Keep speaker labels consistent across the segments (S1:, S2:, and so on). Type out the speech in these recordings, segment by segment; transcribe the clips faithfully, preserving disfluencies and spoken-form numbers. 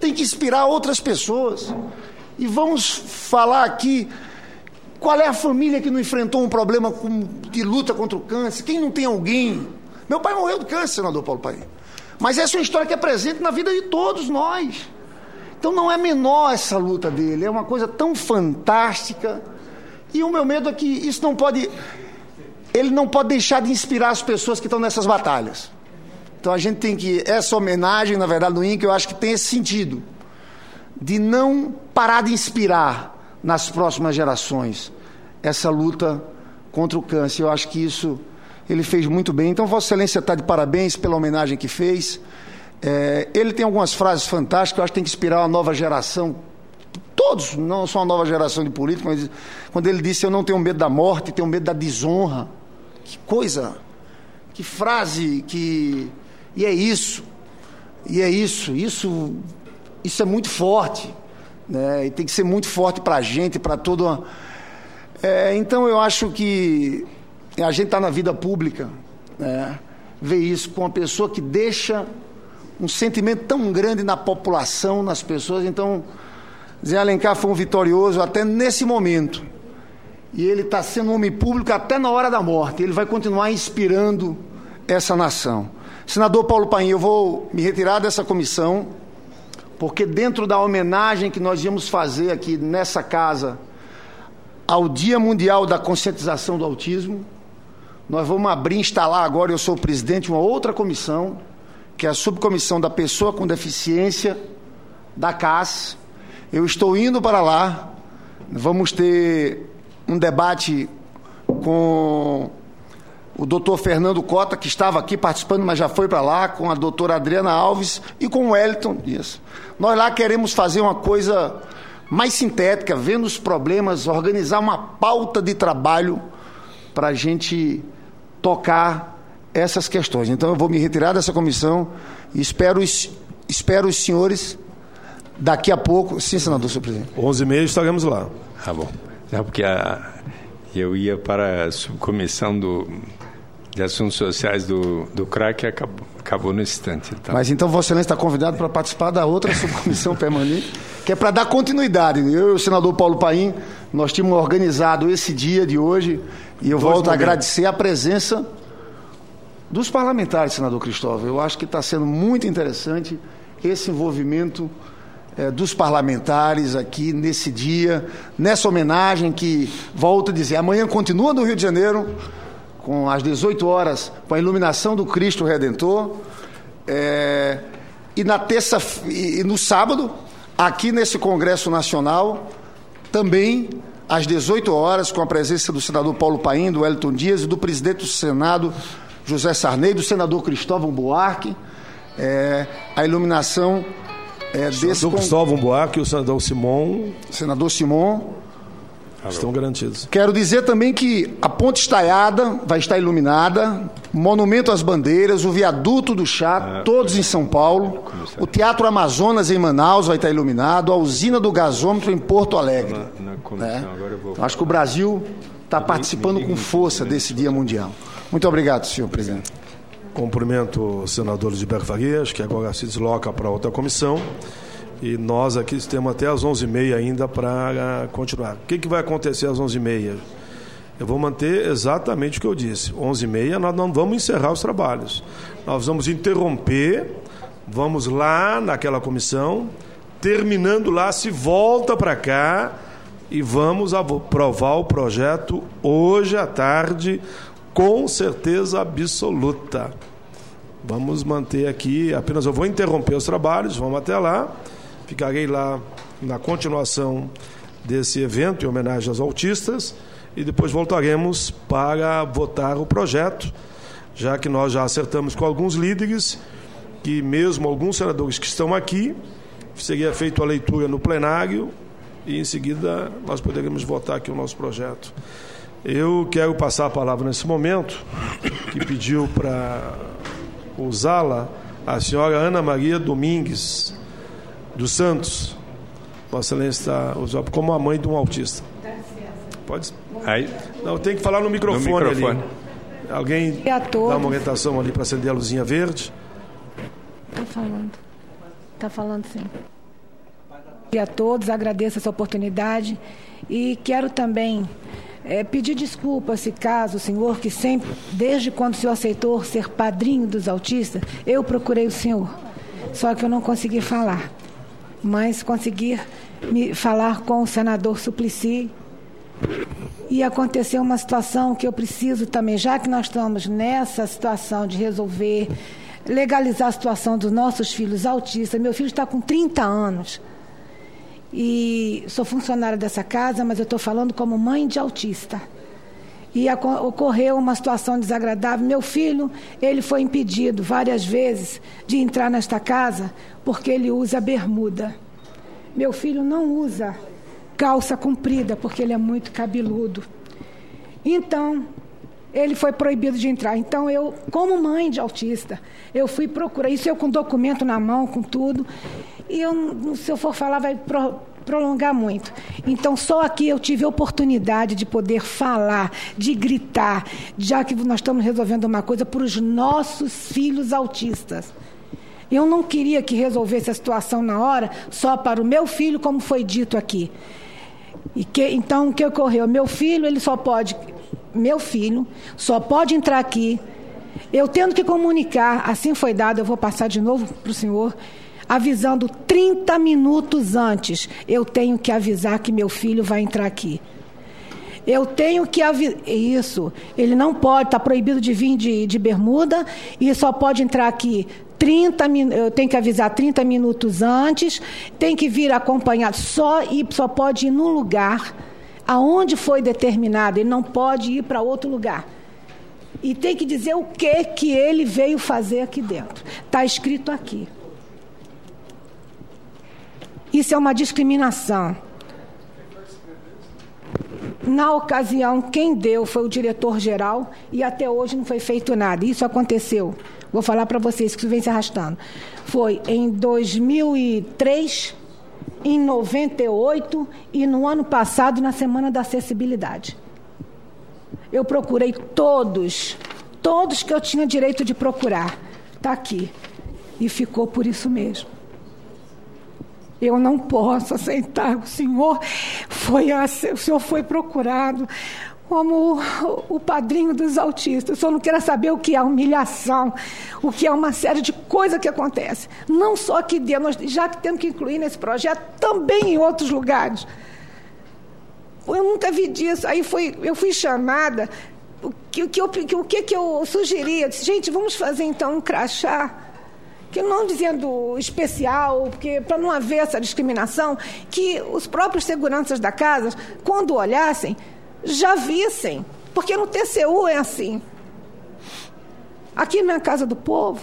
S1: tem que inspirar outras pessoas. E vamos falar aqui, qual é a família que não enfrentou um problema com, de luta contra o câncer? Quem não tem alguém? Meu pai morreu de câncer, senador Paulo Paim. Mas essa é uma história que é presente na vida de todos nós. Então não é menor essa luta dele, é uma coisa tão fantástica. E o meu medo é que isso não pode... Ele não pode deixar de inspirar as pessoas que estão nessas batalhas. Então a gente tem que... Essa homenagem, na verdade, no I N C, eu acho que tem esse sentido. De não parar de inspirar nas próximas gerações essa luta contra o câncer. Eu acho que isso ele fez muito bem. Então, Vossa Excelência está de parabéns pela homenagem que fez. É, ele tem algumas frases fantásticas, eu acho que tem que inspirar uma nova geração. Todos, não só uma nova geração de políticos, mas quando ele disse: eu não tenho medo da morte, tenho medo da desonra. Que coisa, que frase, que... E é isso, e é isso, isso, isso é muito forte, né? E tem que ser muito forte para a gente, para toda uma... É, então eu acho que a gente está na vida pública, né? Ver isso com uma pessoa que deixa um sentimento tão grande na população, nas pessoas. Então, Zé Alencar foi um vitorioso até nesse momento. E ele está sendo um homem público até na hora da morte. Ele vai continuar inspirando essa nação. Senador Paulo Paim, eu vou me retirar dessa comissão, porque dentro da homenagem que nós íamos fazer aqui nessa casa ao Dia Mundial da Conscientização do Autismo, nós vamos abrir, instalar agora, eu sou o presidente, uma outra comissão, que é a subcomissão da pessoa com deficiência da C A S. Eu estou indo para lá, vamos ter um debate com o doutor Fernando Cota, que estava aqui participando, mas já foi para lá, com a doutora Adriana Alves e com o Wellington Dias. Nós lá queremos fazer uma coisa mais sintética, vendo os problemas, organizar uma pauta de trabalho para a gente tocar essas questões. Então eu vou me retirar dessa comissão e espero os, espero os senhores daqui a pouco. Sim, senador, senhor presidente.
S2: onze e meia estaremos lá.
S3: Tá bom. Não, porque a, eu ia para a subcomissão do, de assuntos sociais do, do C R A C e acabou, acabou no instante. Então.
S1: Mas então Vossa Excelência está convidado para participar da outra subcomissão permanente, que é para dar continuidade. Eu e o senador Paulo Paim, nós tínhamos organizado esse dia de hoje, e eu Dois volto momentos. a agradecer a presença dos parlamentares, senador Cristóvão. Eu acho que está sendo muito interessante esse envolvimento é, dos parlamentares aqui nesse dia, nessa homenagem que, volto a dizer, amanhã continua no Rio de Janeiro, com às dezoito horas, com a iluminação do Cristo Redentor, é, e na terça e no sábado, aqui nesse Congresso Nacional, também às dezoito horas, com a presença do senador Paulo Paim, do Wellington Dias e do presidente do Senado, José Sarney, do senador Cristóvão Buarque, é, a iluminação é, desse... O senador
S2: Cristóvão Buarque e o senador Simon...
S1: Senador Simon...
S2: Estão garantidos.
S1: Quero dizer também que a Ponte Estaiada vai estar iluminada, o Monumento às Bandeiras, o Viaduto do Chá, ah, todos em São Paulo, o Teatro Amazonas em Manaus vai estar iluminado, a Usina do Gasômetro em Porto Alegre. Na, na comissão, é. agora eu vou... Acho que o Brasil está participando com força desse Dia Mundial. Muito obrigado, senhor presidente.
S2: Cumprimento o senador Lisberto Farias, que agora se desloca para outra comissão. E nós aqui temos até às onze e meia ainda para continuar. O que, que vai acontecer às onze e meia? Eu vou manter exatamente o que eu disse. onze e meia nós não vamos encerrar os trabalhos. Nós vamos interromper, vamos lá naquela comissão, terminando lá, se volta para cá e vamos aprovar o projeto hoje à tarde, com certeza absoluta. Vamos manter aqui, apenas eu vou interromper os trabalhos, vamos até lá. Ficarei lá na continuação desse evento em homenagem aos autistas e depois voltaremos para votar o projeto, já que nós já acertamos com alguns líderes que mesmo alguns senadores que estão aqui, seria feita a leitura no plenário e em seguida nós poderíamos votar aqui o nosso projeto. Eu quero passar a palavra nesse momento, que pediu para usá-la a senhora Ana Maria Domingues dos Santos. Vossa Excelência está usando como a mãe de um autista. Pode?
S3: Aí.
S2: Não, tem que falar no microfone,
S3: no microfone.
S2: ali. Alguém dá uma orientação ali para acender a luzinha verde?
S4: Está falando. Está falando sim. A todos, agradeço essa oportunidade e quero também é, pedir desculpas se caso o senhor, que sempre, desde quando o senhor aceitou ser padrinho dos autistas, eu procurei o senhor, só que eu não consegui falar, mas consegui me falar com o senador Suplicy e aconteceu uma situação que eu preciso também, já que nós estamos nessa situação de resolver legalizar a situação dos nossos filhos autistas. Meu filho está com trinta anos e sou funcionária dessa casa, mas eu estou falando como mãe de autista. E ocorreu uma situação desagradável. Meu filho, ele foi impedido várias vezes de entrar nesta casa porque ele usa bermuda. Meu filho não usa calça comprida porque ele é muito cabeludo. Então, ele foi proibido de entrar. Então, eu, como mãe de autista, eu fui procurar, isso eu com documento na mão, com tudo, e eu, se eu for falar, vai pro, prolongar muito. Então, só aqui eu tive a oportunidade de poder falar, de gritar, já que nós estamos resolvendo uma coisa para os nossos filhos autistas. Eu não queria que resolvesse a situação na hora só para o meu filho, como foi dito aqui. E que, então, o que ocorreu? Meu filho, ele só pode... Meu filho só pode entrar aqui, eu tendo que comunicar, assim foi dado, eu vou passar de novo para o senhor, avisando trinta minutos antes, eu tenho que avisar que meu filho vai entrar aqui. Eu tenho que avisar, isso, ele não pode, está proibido de vir de, de bermuda e só pode entrar aqui trinta minutos, eu tenho que avisar trinta minutos antes, tem que vir acompanhado, só, e só pode ir num lugar aonde foi determinado, ele não pode ir para outro lugar. E tem que dizer o que, que ele veio fazer aqui dentro. Está escrito aqui. Isso é uma discriminação. Na ocasião, quem deu foi o diretor-geral e até hoje não foi feito nada. Isso aconteceu. Vou falar para vocês que isso vem se arrastando. Foi em dois mil e três... em noventa e oito e no ano passado, na Semana da Acessibilidade. Eu procurei todos, todos que eu tinha direito de procurar. Está aqui. E ficou por isso mesmo. Eu não posso aceitar. O senhor foi, o senhor foi procurado como o padrinho dos autistas. Eu só não quero saber o que é humilhação, o que é uma série de coisas que acontece. Não só aqui dentro, nós já que temos que incluir nesse projeto, também em outros lugares. Eu nunca vi disso. Aí foi, eu fui chamada, o que, o que, eu, o que, que eu sugeria? Eu disse, gente, vamos fazer então um crachá, que não dizendo especial, porque para não haver essa discriminação, que os próprios seguranças da casa, quando olhassem, já vissem, porque no T C U é assim. Aqui na Casa do Povo,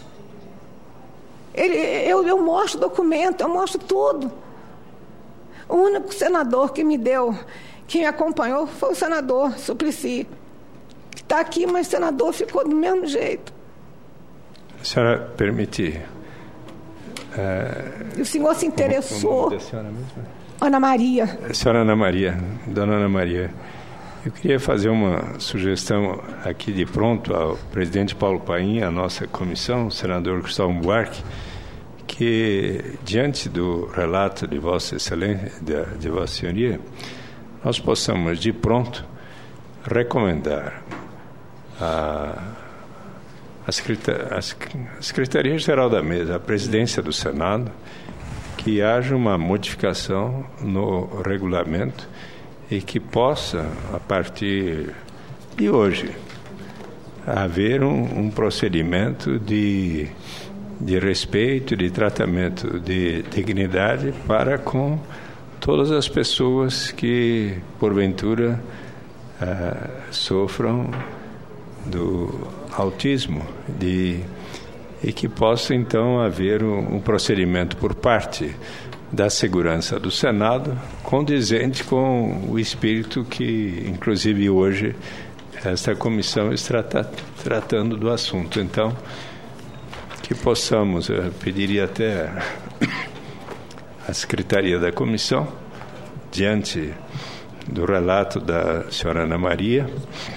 S4: ele, eu, eu mostro documento, eu mostro tudo. O único senador que me deu, que me acompanhou, foi o senador Suplicy, que está aqui, mas o senador ficou do mesmo jeito.
S3: A senhora permite...
S4: Uh, e o senhor se interessou.
S3: O nome da senhora mesmo?
S4: Ana Maria.
S3: A senhora Ana Maria, dona Ana Maria. Eu queria fazer uma sugestão aqui de pronto ao presidente Paulo Paim, à nossa comissão, o senador Cristóvão Buarque, que, diante do relato de Vossa Excelência, de, de Vossa Senhoria, nós possamos, de pronto, recomendar a, a, Secretaria, a Secretaria-Geral da Mesa, a Presidência do Senado, que haja uma modificação no regulamento e que possa, a partir de hoje, haver um, um procedimento de, de respeito, de tratamento de dignidade para com todas as pessoas que, porventura, uh, sofram do autismo, de, e que possa, então, haver um, um procedimento por parte da segurança do Senado, condizente com o espírito que, inclusive hoje, esta comissão está tra- tratando do assunto. Então, que possamos, eu pediria até à Secretaria da Comissão, diante do relato da senhora Ana Maria,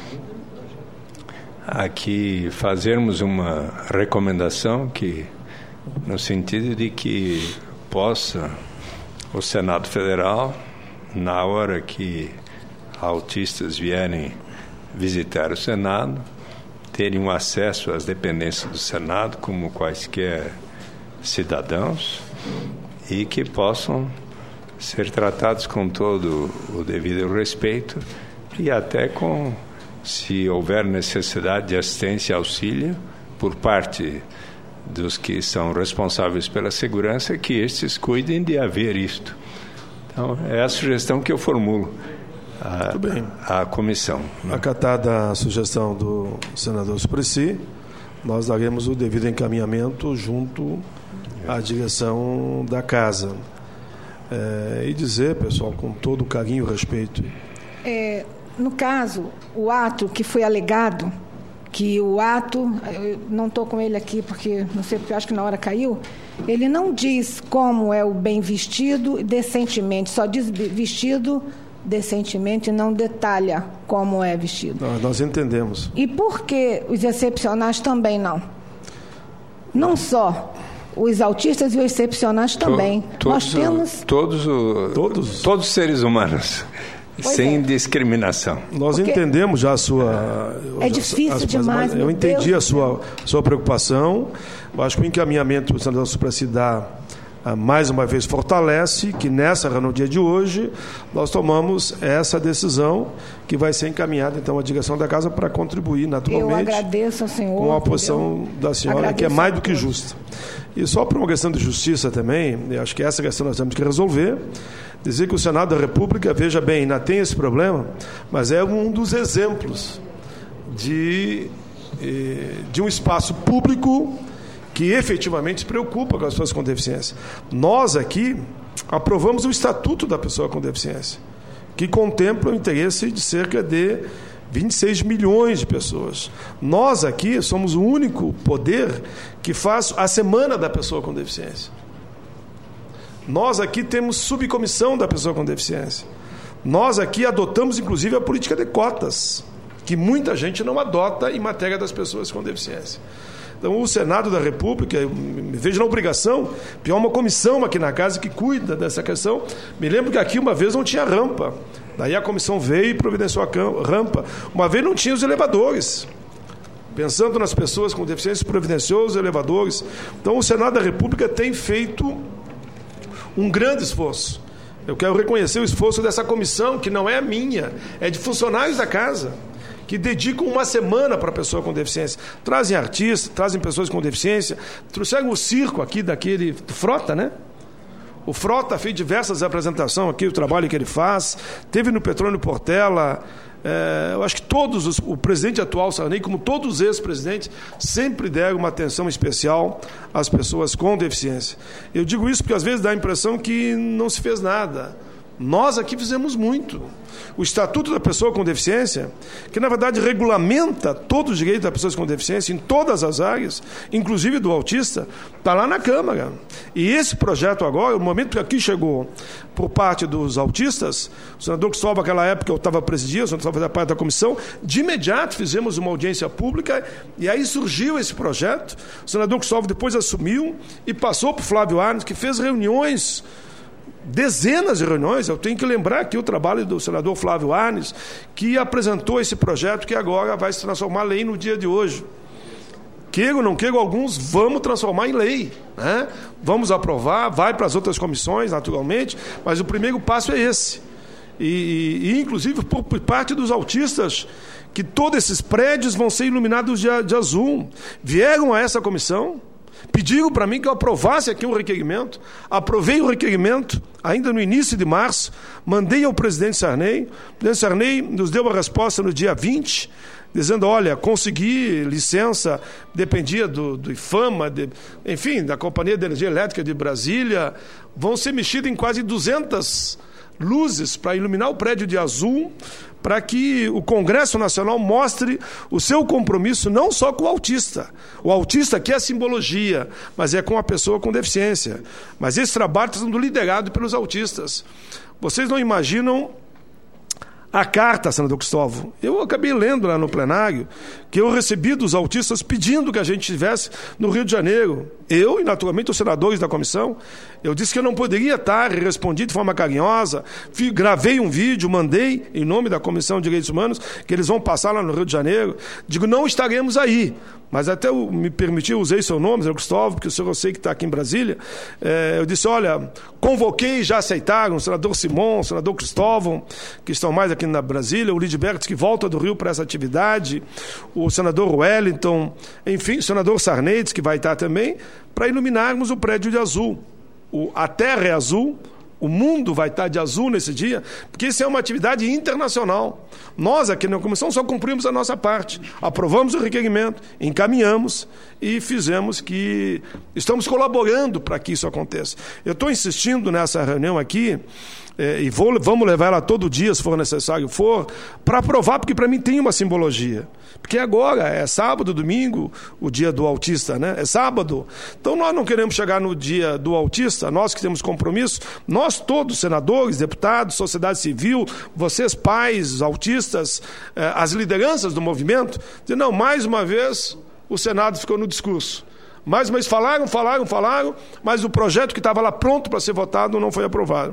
S3: aqui fazermos uma recomendação que, no sentido de que possa o Senado Federal, na hora que autistas vierem visitar o Senado, terem um acesso às dependências do Senado como quaisquer cidadãos e que possam ser tratados com todo o devido respeito e até com, se houver necessidade de assistência e auxílio por parte dos que são responsáveis pela segurança, que estes cuidem de haver isto. Então, é a sugestão que eu formulo à, à comissão.
S2: Acatada a sugestão do senador Suplicy, nós daremos o devido encaminhamento junto à direção da Casa. É, e dizer, pessoal, com todo o carinho e respeito.
S4: É, no caso, o ato que foi alegado, que o ato, eu não estou com ele aqui porque, não sei, porque eu acho que na hora caiu, ele não diz como é o bem vestido decentemente, só diz vestido decentemente, não detalha como é vestido.
S2: Nós, nós entendemos.
S4: E por que os excepcionais também não? Não só os autistas e os excepcionais também.
S3: To,
S4: Nós temos...
S3: Todos, o, todos? todos os seres humanos, pois sem é. discriminação.
S2: Nós
S4: Porque
S2: entendemos já a sua...
S4: É difícil as,
S2: demais.
S4: As,
S2: eu entendi
S4: Deus
S2: a sua, sua preocupação. Eu acho que o encaminhamento do senador Suplicy dá, mais uma vez, fortalece que nessa, no dia de hoje, nós tomamos essa decisão que vai ser encaminhada, então, à direção da Casa para contribuir, naturalmente,
S4: eu agradeço ao senhor,
S2: com a posição da senhora, agradeço, que é mais do que justa. E só por uma questão de justiça também, eu acho que essa questão nós temos que resolver, dizer que o Senado da República, veja bem, ainda tem esse problema, mas é um dos exemplos de, de um espaço público que efetivamente se preocupa com as pessoas com deficiência. Nós aqui aprovamos o Estatuto da Pessoa com Deficiência, que contempla o interesse de cerca de vinte e seis milhões de pessoas. Nós aqui somos o único poder que faz a Semana da Pessoa com Deficiência. Nós aqui temos subcomissão da pessoa com deficiência. Nós aqui adotamos, inclusive, a política de cotas, que muita gente não adota em matéria das pessoas com deficiência. Então, o Senado da República, eu me vejo na obrigação, tem uma comissão aqui na Casa que cuida dessa questão. Me lembro que aqui uma vez não tinha rampa. Daí a comissão veio e providenciou a rampa. Uma vez não tinha os elevadores. Pensando nas pessoas com deficiência, providenciou os elevadores. Então, o Senado da República tem feito um grande esforço. Eu quero reconhecer o esforço dessa comissão, que não é minha, é de funcionários da Casa, que dedicam uma semana para a pessoa com deficiência. Trazem artistas, trazem pessoas com deficiência, trouxeram o circo aqui daquele Frota, né? O Frota fez diversas apresentações aqui, o trabalho que ele faz, teve no Petrônio Portela. É, eu acho que todos os, o presidente atual, Sarney, como todos os ex-presidentes, sempre deram uma atenção especial às pessoas com deficiência. Eu digo isso porque às vezes dá a impressão que não se fez nada. Nós aqui fizemos muito. O Estatuto da Pessoa com Deficiência, que na verdade regulamenta todos os direitos das pessoas com deficiência em todas as áreas, inclusive do autista, está lá na Câmara. E esse projeto agora, o momento que aqui chegou por parte dos autistas, o senador Cristóvão, naquela época eu estava presidindo, o senador Cristóvão fazia parte da comissão, de imediato fizemos uma audiência pública e aí surgiu esse projeto. O senador Cristóvão depois assumiu e passou para o Flávio Arnes, que fez reuniões, dezenas de reuniões. Eu tenho que lembrar aqui o trabalho do senador Flávio Arnes, que apresentou esse projeto que agora vai se transformar em lei no dia de hoje. Queiro ou não queiro, alguns vamos transformar em lei, né? Vamos aprovar, vai para as outras comissões, naturalmente, mas o primeiro passo é esse. E, e inclusive, por, por parte dos autistas, que todos esses prédios vão ser iluminados de, de azul. Vieram a essa comissão, pediram para mim que eu aprovasse aqui um requerimento, aprovei o requerimento, ainda no início de março, mandei ao presidente Sarney, o presidente Sarney nos deu a resposta no dia vinte, dizendo, olha, consegui licença, dependia do, do IFAMA, de, enfim, da Companhia de Energia Elétrica de Brasília, vão ser mexidas em quase duzentas luzes para iluminar o prédio de azul, para que o Congresso Nacional mostre o seu compromisso não só com o autista. O autista aqui é a simbologia, mas é com a pessoa com deficiência. Mas esse trabalho está sendo liderado pelos autistas. Vocês não imaginam a carta, senador Cristóvão. Eu acabei lendo lá no plenário que eu recebi dos autistas pedindo que a gente estivesse no Rio de Janeiro. eu e naturalmente os senadores da comissão. Eu disse que eu não poderia estar, e respondi de forma carinhosa, fui, gravei um vídeo, mandei em nome da Comissão de Direitos Humanos, que eles vão passar lá no Rio de Janeiro. Digo, não estaremos aí, mas até eu me permitiu, usei seu nome, Zé Cristóvão, porque o senhor eu sei que está aqui em Brasília. É, eu disse, olha, convoquei, já aceitaram o senador Simon, o senador Cristóvão, que estão mais aqui na Brasília, o Lidberto, que volta do Rio para essa atividade, o senador Wellington, enfim, o senador Sarneytes, que vai estar também, para iluminarmos o prédio de azul. O, a terra é azul, o mundo vai estar de azul nesse dia, porque isso é uma atividade internacional. Nós aqui na comissão só cumprimos a nossa parte, aprovamos o requerimento, encaminhamos e fizemos que estamos colaborando para que isso aconteça. Eu estou insistindo nessa reunião aqui, é, e vou, vamos levar ela todo dia, se for necessário for, para aprovar, porque para mim tem uma simbologia. Porque agora é sábado, domingo, o dia do autista, né? É sábado. Então nós não queremos chegar no dia do autista, nós que temos compromisso, nós todos, senadores, deputados, sociedade civil, vocês pais, autistas, eh, as lideranças do movimento, dizer, não, mais uma vez o Senado ficou no discurso. Mais uma vez falaram, falaram, falaram, mas o projeto que estava lá pronto para ser votado não foi aprovado.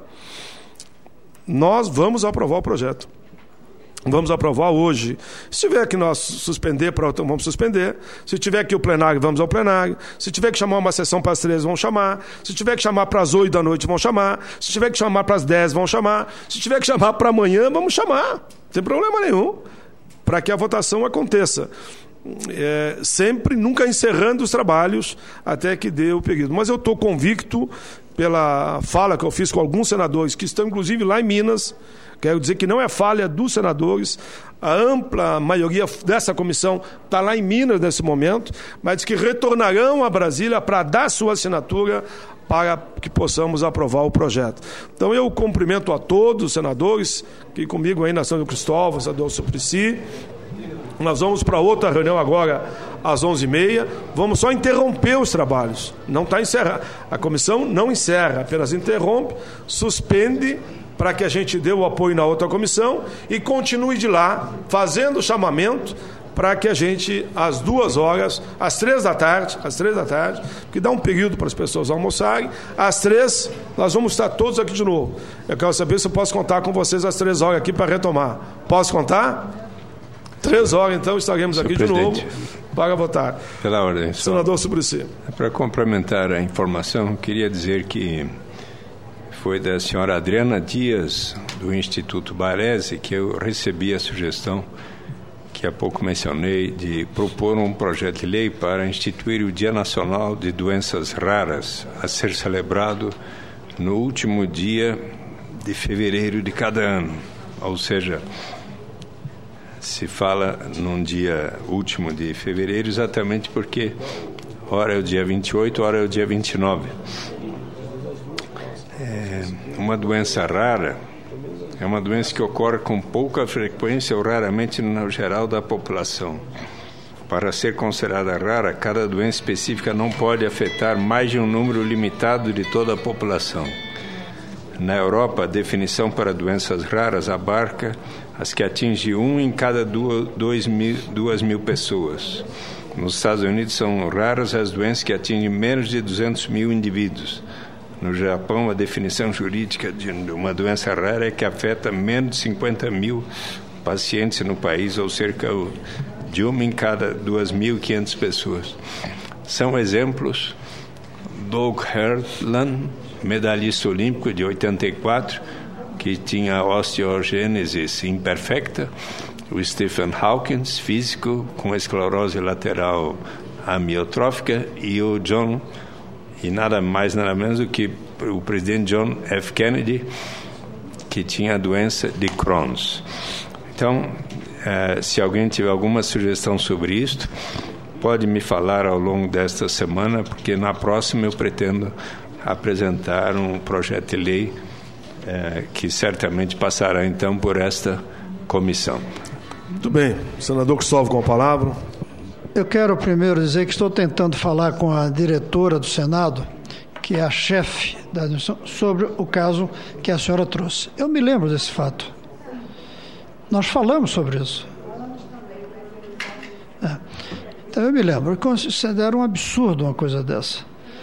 S2: Nós vamos aprovar o projeto. Vamos aprovar hoje. Se tiver que nós suspender, vamos suspender. Se tiver que ir ao plenário, vamos ao plenário. Se tiver que chamar uma sessão para as três, vão chamar. Se tiver que chamar para as oito da noite, vão chamar. Se tiver que chamar para as dez, vão chamar. Se tiver que chamar para amanhã, vamos chamar. Não tem problema nenhum. Para que a votação aconteça. É, sempre, nunca encerrando os trabalhos até que dê o período. Mas eu estou convicto, pela fala que eu fiz com alguns senadores, que estão inclusive lá em Minas, quero dizer que não é falha dos senadores, a ampla maioria dessa comissão está lá em Minas nesse momento, mas que retornarão a Brasília para dar sua assinatura para que possamos aprovar o projeto. Então eu cumprimento a todos os senadores, que comigo aí na São Cristóvão, senador Suplicy. Nós vamos para outra reunião agora às onze e meia. Vamos só interromper os trabalhos. Não está encerrado. A comissão não encerra, apenas interrompe, suspende para que a gente dê o apoio na outra comissão e continue de lá, fazendo o chamamento para que a gente, às duas horas, às três da tarde, às três da tarde, que dá um período para as pessoas almoçarem, às três, nós vamos estar todos aqui de novo. Eu quero saber se eu posso contar com vocês às três horas aqui para retomar. Posso contar? Três horas, então, estaremos aqui de novo para votar.
S3: Pela ordem.
S2: Senador Suplicy.
S3: Para complementar a informação, queria dizer que foi da senhora Adriana Dias, do Instituto Baresi, que eu recebi a sugestão, que há pouco mencionei, de propor um projeto de lei para instituir o Dia Nacional de Doenças Raras, a ser celebrado no último dia de fevereiro de cada ano. Ou seja, se fala num dia último de fevereiro exatamente porque ora é o dia vinte e oito, ora é o dia vinte e nove. É uma doença rara, é uma doença que ocorre com pouca frequência ou raramente no geral da população. Para ser considerada rara, cada doença específica não pode afetar mais de um número limitado de toda a população. Na Europa, a definição para doenças raras abarca as que atingem um em cada duas, dois mil, duas mil pessoas. Nos Estados Unidos são raras as doenças que atingem menos de duzentos mil indivíduos. No Japão, a definição jurídica de uma doença rara é que afeta menos de cinquenta mil pacientes no país, ou cerca de uma em cada duas mil e quinhentas pessoas. São exemplos Doug Hertland, medalhista olímpico de oitenta e quatro, que tinha osteogênese imperfecta, o Stephen Hawking, físico com esclerose lateral amiotrófica, e o John, e nada mais nada menos do que o presidente John F. Kennedy, que tinha a doença de Crohn's. Então, eh, se alguém tiver alguma sugestão sobre isto, pode me falar ao longo desta semana, porque na próxima eu pretendo apresentar um projeto de lei eh, que certamente passará então por esta comissão.
S2: Muito bem. Senador Cristóvão com a palavra.
S5: Eu quero primeiro dizer que estou tentando falar com a diretora do Senado, que é a chefe da administração, sobre o caso que a senhora trouxe. Eu me lembro desse fato. Nós falamos sobre isso. É. Então eu me lembro, considero um absurdo uma coisa dessa.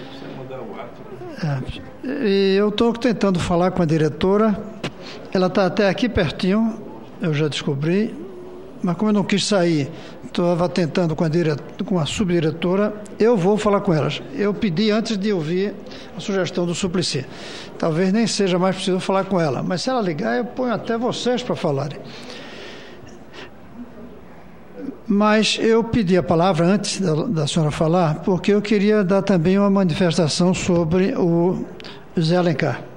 S5: É, e eu estou tentando falar com a diretora, ela está até aqui pertinho, eu já descobri, mas como eu não quis sair, estava tentando com a, dire... com a subdiretora, eu vou falar com elas. Eu pedi antes de ouvir a sugestão do Suplicy. Talvez nem seja mais preciso falar com ela, mas se ela ligar, eu ponho até vocês para falarem. Mas eu pedi a palavra antes da, da senhora falar, porque eu queria dar também uma manifestação sobre o José Alencar.